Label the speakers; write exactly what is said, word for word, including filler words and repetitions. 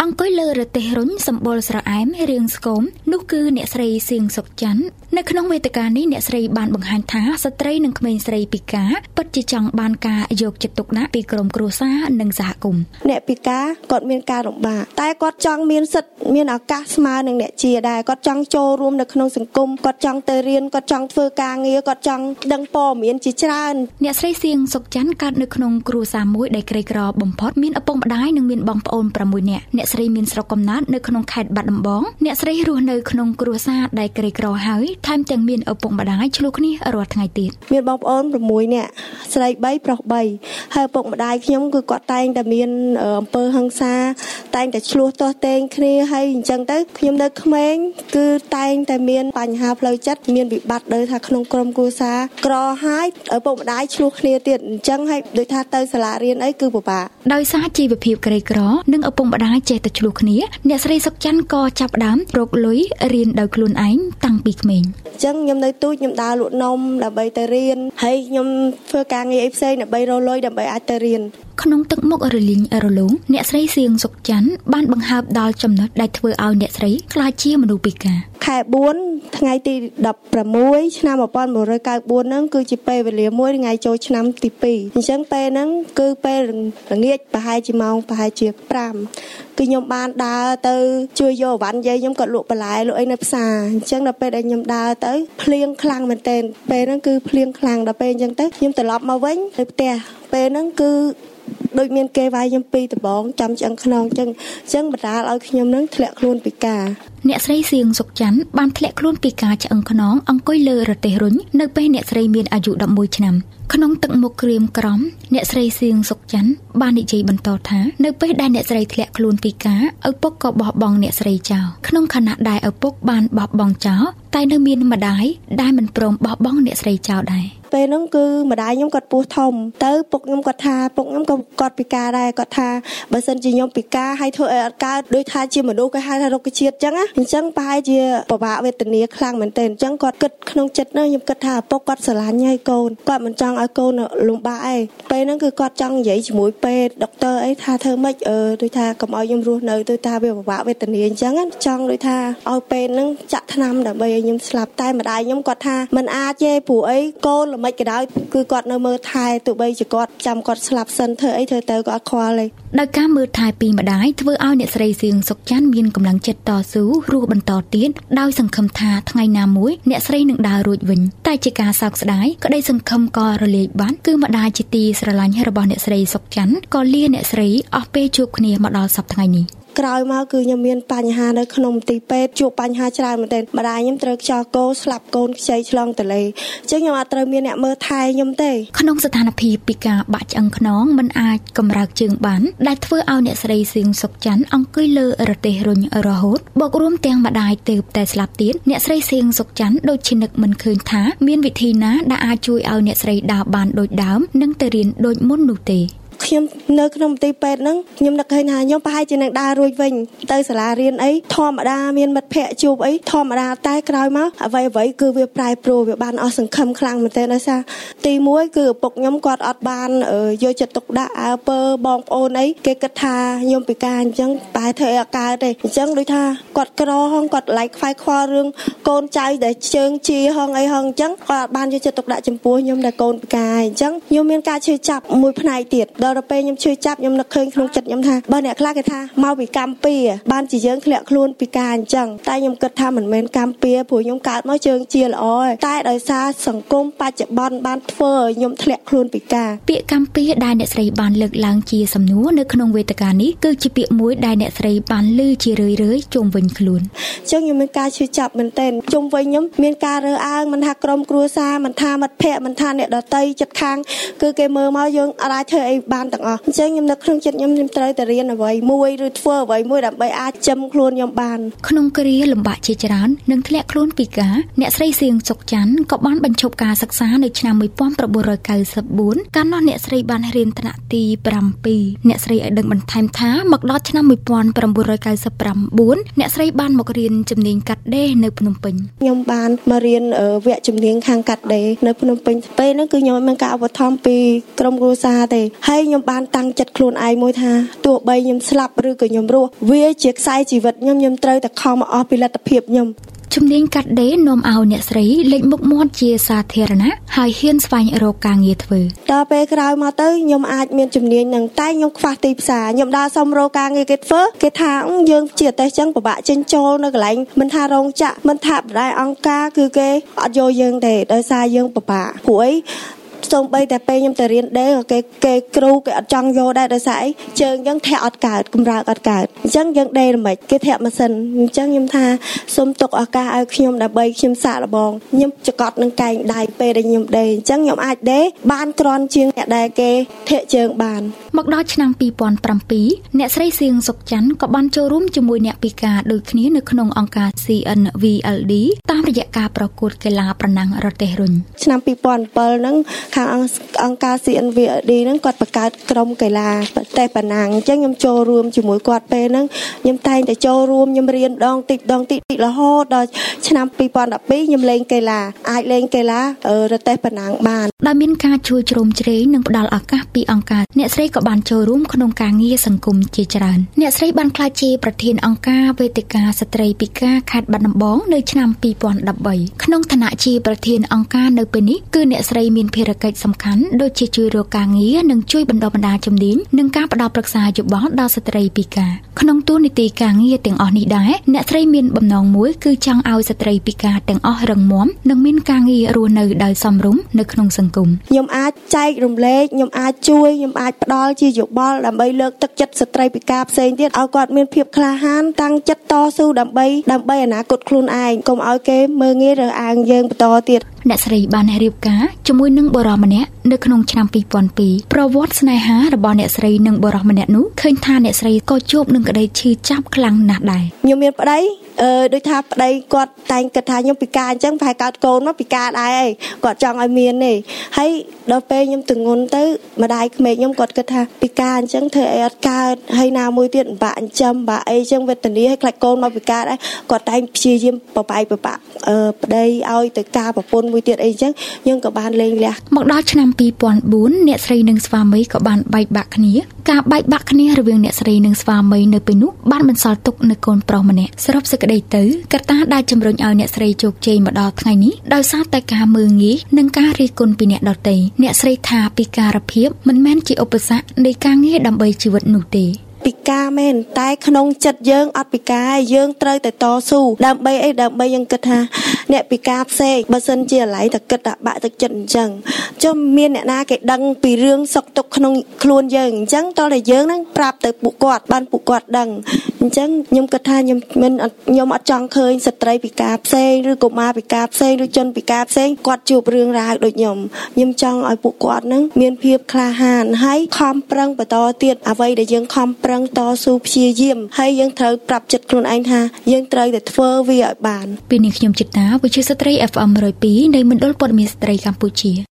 Speaker 1: អង្គុយលើរទេះរុញសម្បុរស្រអែមរៀងស្គមនោះគឺអ្នកស្រីសៀងសុកច័ន្ទនៅក្នុងវេទិកានេះអ្នកស្រីបានបង្ហាញថាស្ត្រីនិងក្មេងស្រីពិការពិតជាចង់បានការយកចិត្តទុកដាក់ពីក្រុមគ្រួសារនិងសហគមន៍
Speaker 2: អ្នកពិការគាត់មានការលំបាកតែគាត់ចង់មានសិទ្ធិមានឱកាសស្មើនឹងអ្នកជាដែរគាត់ចង់ចូលរួមនៅក្នុងសង្គមគាត់ចង់ទៅរៀនគាត់ចង់ធ្វើការងារគាត់ចង់ដឹងព័ត៌មានជាច្រើន
Speaker 1: អ្នកស្រីសៀងសុកច័ន្ទកើតនៅក្នុងគ្រួសារមួយដែលក្រីក្របំផុតមានឪពុកម្ដាយនិងមានបងប្អូនប្រាំមួយនាក់អ្នកស្រីមានស្រុកកំណើតនៅក្នុងខេត្តបាត់ដំបងអ្នកស្រីរស់នៅក្នុងគ្រួសារដែលក្រីក្រហើយថែមទាំងមានឪពុកម្ដាយឆ្លោះគ្នារាល់ថ្ងៃទៀត
Speaker 2: មានបងប្អូនប្រាំមួយនាក់ស្រីបីប្រុសបីហើយឪពុកម្ដាយខ្ញុំគឺគាត់តែងតែមានអំពើហិង្សាតែងតែឆ្លោះទាស់ទែងគ្នាហើយអញ្ចឹងទៅខ្ញុំនៅក្មេងគឺតែងតែមានបញ្ហាផ្លូវចិត្តមានវិបត្តិដោយថាក្នុងក្រុមគ្រួសារក្រហើយឪពុកម្ដាយឆ្លោះគ្នាទៀតអញ្ចឹងហើយដូចថាទៅសាលារៀនអីគឺពិបាក
Speaker 1: ដោយសារជីវភាពក្រីក្រនិងឪពុកម្ដាយចេះតែឆ្លោះគ្នាអ្នកស្រីសុកច័ន្ទក៏ចាប់ផ្ដើមរកលុយរៀនដោយខ្លួនឯងតាំងពីក្មេង
Speaker 2: អញ្ចឹងខ្ញុំនៅទូចខ្ញុំដើរលក់នំដើម្បីទៅរៀនហើយខ្ញុំធ្វើការងារអីផ្សេងដើម្បីរកលុយដើម្បីអាចទៅរៀន
Speaker 1: ក្នុងទឹកមុខរលីងរលោងអ្នកស្រីសៀងសុកច័ន្ទបានបង្ហើបដល់ចំណុចដែលធ្វើឲ្យអ្នកស្រីក្លាយជាមនុស្សពិការ
Speaker 2: ខែបួនថ្ងៃទីដប់ប្រាំមួយឆ្នាំmột nghìn chín trăm chín mươi tưហ្នឹងគឺជាពេលវេលាមួយថ្ងៃចូលឆ្នាំទីពីរអញ្ចឹងពេលហ្នឹងគឺពេលល្ងាចប្រហែលជាម៉ោងប្រហែលជាប្រាំគឺខ្ញុំបានដើរទៅជួយយកអីវ៉ាន់យាយខ្ញុំក៏លក់បន្លែលក់អីនៅផ្សារអញ្ចឹងដល់ពេលដែលខ្ញុំដើរទៅភ្លៀងខ្លាំងមែនទែនពេលហ្នឹងគឺភ្លៀងខ្លាំងដល់ពេលអញ្ចឹងទៅខ្ញុំត្រឡប់មកវិញទៅផ្ទះពេលហ្នឹងគឺដូចមានគេវាយខ្ញុំពីដបងចាំឆ្អឹងខ្នងអញ្ចឹងអញ្ចឹងបណ្ដាលឲ្យខ្ញុំនឹងធ្លាក់ខ្លួនពិការ
Speaker 1: អ្នកស្រីសៀងសុកច័ន្ទបានធ្លាក់ខ្លួនពីការឆ្អឹងខ្នងអង្គុយលើរទេះរុញនៅពេលអ្នកស្រីមានអាយុដប់មួយឆ្នាំក្នុងទឹកមុខក្រៀមក្រំអ្នកស្រីសៀងសុកច័ន្ទបាននិយាយបន្តថានៅពេលដែលអ្នកស្រីធ្លាក់ខ្លួនពីការឪពុកក៏បោះបង់អ្នកស្រីចោលក្នុងខណៈដែលឪពុកបានបោះបង់ចោលតែនៅមានម្ដាយដែលមិនព្រមបោះបង់អ្នកស្រីចោលដែរ
Speaker 2: ពេលហ្នឹងគឺម្ដាយខ្ញុំគាត់ពោះធំទៅពុកខ្ញុំគាត់ថាពុកខ្ញុំក៏គាត់ពិការដែរគាត់ថាបើសិនជាខ្ញុំពិការហើយធ្វើឲ្យអត់កើតដូចថាជាមនុស្សគេហៅថារុក្ខជាតិអញ្ចឹងណាអញ្ចឹងប្រហែលជាពិបាកវេទនាខ្លាំងមែនទែនអញ្ចឹងគាត់គិតក្នុងចិត្តហ្នឹងខ្ញុំគិតថាពុកគាត់ស្រឡាញ់ហើយកូនគាត់មិនចង់ឲ្យកូនលំបាកឯងពេលហ្នឹងគឺគាត់ចង់និយាយជាមួយពេទ្យដុកទ័រអីថាធ្វើម៉េចអឺដូចថាកុំឲ្យខ្ញុំរស់នៅដូចថាវាពិបាកវេទនាអញ្ចឹងចង់ដូចថាឲ្យពេទ្យហ្នឹងចាក់ថ្នាំដើម្បីឲ្យខ្ញុំស្លាប់តែម្ដាយខ្ញុំគាត់ថាមិនអាចទេព្រោះអីកូនល្មិចក៏ដោយគឺគាត់នៅមើលថែទោះបីជាគាត់ចាំគាត់ស្លាប់សិនធ្វើអីធ្វើទៅក៏អត់ខ្វល់ទេ
Speaker 1: ដោយការមើលថែពីម្ដាយធ្វើឲ្យអ្នកស្រីសៀងសុកច័ន្ទមានកម្លាំងចិត្តតស៊ូរស់បន្តទៀតដោយសង្ឃឹមថាថ្ងៃណាមួយអ្នកស្រីនឹងដើររួចវិញតែជាការសោកស្ដាយក្តីសង្ឃឹមក៏រលាយបាត់គឺម្ដាយជាទីស្រឡាញ់របស់អ្នកស្រីសុកច័ន្ទក៏លាអ្នកស្រីអស់ពេលជួបគ្នាមកដល់សប្តាហ៍នេះ
Speaker 2: ក្រោយមកគឺខ្ញុំមានបញ្ហានៅក្នុងមន្ទីរពេទ្យជួបបញ្ហាច្រើនមែនទែនម្ដាយខ្ញុំត្រូវខ្យល់កូរស្លាប់កូនខ្ចីឆ្លងទន្លេអញ្ចឹងខ្ញុំអត់ត្រូវមានអ្នកមើលថែខ្ញុំទេ
Speaker 1: ក្នុងស្ថានភាពពិការបាក់ឆ្អឹងខ្នងមិនអាចកម្រើកជើងបានដែលធ្វើឲ្យអ្នកស្រីសៀងសុកច័ន្ទអង្គុយលើរទេះរុញរហូតបូករួមទាំងម្ដាយទើបតែស្លាប់ទៀតអ្នកស្រីសៀងសុកច័ន្ទដូចជានឹកមិនឃើញថាមានវិធីណាដែលអាចជួយឲ្យអ្នកស្រីដើរបានដូចដើមនិងទៅរៀនដូចមុននោះទេ
Speaker 2: ខ្ញុំនៅក្នុងមន្ទីរពេទ្យហ្នឹងខ្ញុំនឹកឃើញថាខ្ញុំប្រហែលជានឹងដើររួចវិញទៅសាលារៀនអីធម្មតាមានមិត្តភ័ក្តិជួបអីធម្មតាតែក្រោយមកអ្វីអ្វីគឺវាប្រែប្រួលវាបានអស់សង្ឃឹមខ្លាំងមែនទែនដោយសារទីមួយគឺឪពុកខ្ញុំគាត់អត់បានយកចិត្តទុកដាក់អើពើបងប្អូនអីគេគិតថាខ្ញុំពិការអញ្ចឹងបែរធ្វើអីអត់កើតទេអញ្ចឹងដូចថាគាត់ក្រហងគាត់ឡៃខ្វាយខ្វល់រឿងកូនចៅដែលជើងជាហងអីហងអញ្ចឹងគាត់អត់បានយកចិត្តទុកដាក់ចំពោះខ្ញុំដែលកូនពិការអញ្ចឹងខ្ញុំមានការឈឺចាប់មួយផ្នែកទៀតដល់ពេលខ្ញុំឈឺចាប់ខ្ញុំនឹកឃើញក្នុងចិត្តខ្ញុំថាបើអ្នកខ្លះគេថាមកពីកម្ពុជាបានជាយើងធ្លាក់ខ្លួនពិការអញ្ចឹងតែខ្ញុំគិតថាមិនមែនកម្ពុជាព្រោះខ្ញុំកើតមកជើងជាល្អតែដោយសារសង្គមបច្ចុប្បន្នបានធ្វើឲ្យខ្ញុំធ្លាក់ខ្លួនពិការ
Speaker 1: ពាក្យកម្ពុជាដែលអ្នកស្រីបានលើកឡើងជាសំណួរនៅក្នុងវេទិកានេះគឺជាពាក្យមួយដែលអ្នកស្រីបានឮជារឿយៗជុំវិញខ្លួន
Speaker 2: អញ្ចឹងខ្ញុំមានការឈឺចាប់មែនទែនជុំវិញខ្ញុំមានការរើសអើងមិនថាក្រុមគ្រួសារមិនថាមិត្តភ័ក្តិមិនថាអ្នកដទៃចិត្តខាងគឺគេមើលមកយើងអាចធ្វើអីបានទាំងអស់អញ្ចឹងខ្ញុំនៅក្នុងចិត្តខ្ញុំខ្ញុំត្រូវតែរៀនអ្វីមួយឬធ្វើអ្វីមួយដើម្បីអាចចំខ្លួនខ្ញុំបាន
Speaker 1: ក្នុងគ្រាលំបាកជាច្រើននិងធ្លាក់ខ្លួនពិការអ្នកស្រីសៀងសុកច័ន្ទក៏បានបញ្ឈប់ការសិក្សានៅឆ្នាំmột nghìn chín trăm chín mươi tưកាលនោះអ្នកស្រីបានរៀនថ្នាក់ទីប្រាំពីរអ្នកស្រីឲ្យដឹងបន្ថែមថាមកដល់ឆ្នាំmột nghìn chín trăm chín mươi chínអ្នកស្រីបានមករៀនជំនាញកាត់ដេរនៅភ្នំពេញ
Speaker 2: ខ្ញុំបានមករៀនវគ្គជំនាញខាងកាត់ដេរនៅភ្នំពេញពេលហ្នឹងគឺខ្ញុំមានការឧបត្ថម្ភពីក្រុមគ្រួសារទេហើយខ្ញុំបានតាំងចិត្តខ្លួនឯងមួយថាទោះបីខ្ញុំស្លាប់ឬក៏ខ្ញុំរស់វាជាខ្សែជីវិតខ្ញុំខ្ញុំត្រូវតែខំមកអស់ពីលទ្ធភាពខ្ញុំ
Speaker 1: ជំនាញកាត់ដេរនាំឲ្យអ្នកស្រីលេចមុខមាត់ជាសាធារណៈហើយហ៊ានស្វែងរកការងារធ្វើ
Speaker 2: ដល់ពេលក្រោយមកទៅខ្ញុំអាចមានជំនាញនឹងតែខ្ញុំខ្វះទីផ្សារខ្ញុំដើរសុំរកការងារគេធ្វើគេថាយើងជាអទេសចឹងពិបាកចេញចូលនៅកន្លែងមិនថារោងចក្រមិនថាបណ្ដាញអង្គការគឺគេអត់យកយើងទេដោយសារយើងពិបាកព្រោះអីសូម្បីតែពេលខ្ញុំទៅរៀនដេរគេគេគ្រូគេអត់ចង់យកដែរដោយសារអីជើងយើងធាក់អត់កើតកម្រើកអត់កើតអញ្ចឹងយើងដេរមិនគេធាក់ម៉ាស៊ីនអញ្ចឹងខ្ញុំថាសូមទុកឱកាសឲ្យខ្ញុំដើម្បីខ្ញុំសាកល្បងខ្ញុំចកត់នឹងកែងដៃពេលដែលខ្ញុំដេរអញ្ចឹងខ្ញុំអាចដេរបានគ្រាន់ជាងអ្នកដែលគេធាក់ជើងបាន
Speaker 1: មកដល់ឆ្នាំពីរពាន់ប្រាំពីរអ្នកស្រីសៀងសុកច័ន្ទក៏បានចូលរួមជាមួយអ្នកពិការដូចគ្នានៅក្នុងអង្គការ C N V L D តាមរយៈការប្រកួតកីឡាប្រណាំងរទេះរុញ
Speaker 2: ឆ្នាំពីរពាន់bảyហ្នឹងខាងអង្គការ C N V L D ហ្នឹងគាត់បង្កើតក្រុមកីឡាប្រទេសប៉ាណាំងអញ្ចឹងខ្ញុំចូលរួមជាមួយគាត់ពេលហ្នឹងខ្ញុំតែងតែចូលរួមខ្ញុំរៀនដងតិចដងតិចរហូតដល់ឆ្នាំពីរពាន់ដប់ពីរខ្ញុំលេងកីឡាអាចលេងកីឡារទេះប៉ាណាំងបាន
Speaker 1: ដោយមានការជួយជ្រោមជ្រែងនិងផ្ដល់ឱកាសពីអង្គការអ្នកស្រីក៏បានចូលរួមក្នុងការងារសង្គមជាច្រើនអ្នកស្រីបានក្លាយជាប្រធានអង្គការវេទិកាស្ត្រីពិការខេត្តបាត់ដំបងនៅឆ្នាំពីរពាន់ដប់បីក្នុងឋានៈជាប្រធានអង្គការនៅពេលនេះគឺអ្នកស្រីមានភារកិច្ចសំខាន់ដូចជាជួយរកការងារនិងជួយបណ្ដុះបណ្ដាលជំនាញនិងការផ្ដល់ប្រឹក្សាយោបល់ដល់ស្ត្រីពិការក្នុងតួនាទីការងារទាំងអស់នេះដែរអ្នកស្រីមានបំណងមួយគឺចង់ឲ្យស្ត្រីពិការទាំងអស់រឹងមាំនិងមានការងាររស់នៅដោយសមរម្យនៅក្នុងសង្គម
Speaker 2: ខ្ញុំអាចចែករំលែកខ្ញុំអាចជួយខ្ញុំអាចផ្ដល់ជាយោបល់ដើម្បីលើកទឹកចិត្តស្ត្រីពិការផ្សេងទៀតឲ្យគាត់មានភាពក្លាហានតាំងចិត្តតស៊ូដើម្បីដើម្បីអនាគតខ្លួនឯងកុំឲ្យគេមើលងាយរើសអើងយើងបន្តទៀត
Speaker 1: អ្នកស្រីបានរៀបការជាមួយនឹងបុរសម្នាក់នៅក្នុងឆ្នាំពីរពាន់ពីរប្រវត្តិស្នេហារបស់អ្នកស្រីនិងបុរសម្នាក់នោះឃើញថាអ្នកស្រីក៏ជួបនឹងក្តីឈឺចាប់ខ្លាំងណាស់ដែរ
Speaker 2: ខ្ញុំមានប្តីអឺដូចថាប្តីគាត់តែងគិតថាខ្ញុំពិការអញ្ចឹងប្រហែលកើតកូនមកពិការដែរឯងគាត់ចង់ឲ្យមានទេហើយដល់ពេលខ្ញុំទងន់ទៅម្ដាយក្មេកខ្ញុំគាត់គិតថាពិការអញ្ចឹងធ្វើអីអត់កើតហើយណាមួយទៀតបាក់អញ្ចឹងបាក់អីអញ្ចឹងវេទនាឲ្យខ្លាចកូនមកពិការដែរគាត់តែងព្យាយាមបបាយបបាក់អឺប្តីឲ្យទៅការប្រពន្ធមួយទៀតអីអញ្ចឹងយើងក៏បានលេងលះ
Speaker 1: មកដល់ឆ្នាំពីរពាន់បួនអ្នកស្រីនិងស្វាមីក៏បានបែកបាក់គ្នាការបែកបាក់គ្នារវាងអ្នកស្រីនិងស្វាមីនៅពេលនោះបានបន្សល់ទុកនៅកូនប្រុសម្នាក់សរុបសេចក្តីទៅកត្តាដែលជំរុញឲ្យអ្នកស្រីជោគជ័យមកដល់ថ្ងៃនេះដោយសារតែការមើលងាយនិងការរិះគន់ពីអ្នកដទៃអ្នកស្រីថាពិការភាពមិនមែនជាឧបសគ្គនៃការងារដើម្បីជីវិតនោះទេ
Speaker 2: ពិការមែនតែក្នុងចិត្តយើងអត់ពិការយើងត្រូវតែតស៊ូដើម្បីអីដើម្បីយើងគិតថាអ្នកពិការផ្សេងបើសិនជាអាឡ័យតែគិតតែបាក់ទឹកចិត្តអញ្ចឹងចុះមានអ្នកណាគេដឹងពីរឿងសុខទុក្ខក្នុងខ្លួនយើងអញ្ចឹងតើតែយើងនឹងប្រាប់ទៅពួកគាត់បានពួកគាត់ដឹងអញ្ចឹងខ្ញុំគិតថាខ្ញុំមិនខ្ញុំអត់ចង់ឃើញស្ត្រីពិការផ្សេងឬកុមារពិការផ្សេងឬជនពិការផ្សេងគាត់ជួបរឿងរ៉ាវដូចខ្ញុំខ្ញុំចង់ឲ្យពួកគាត់នឹងមានភាពក្លាហានហើយខំប្រឹងបន្តទៀតអ្វីដែលយើងខំប្រឹងតស៊ូព្យាយាមហើយយើងត្រូវប្រាប់ចិត្តខ្លួនឯងថាយើងត្រូវតែធ្វើវាឲ្យបាន
Speaker 1: ពេលនេះខ្ញុំចិត្តតាវិទ្យុស្ត្រី F M មួយរយពីរនៃមណ្ឌលព័ត៌មានស្ត្រីកម្ពុជា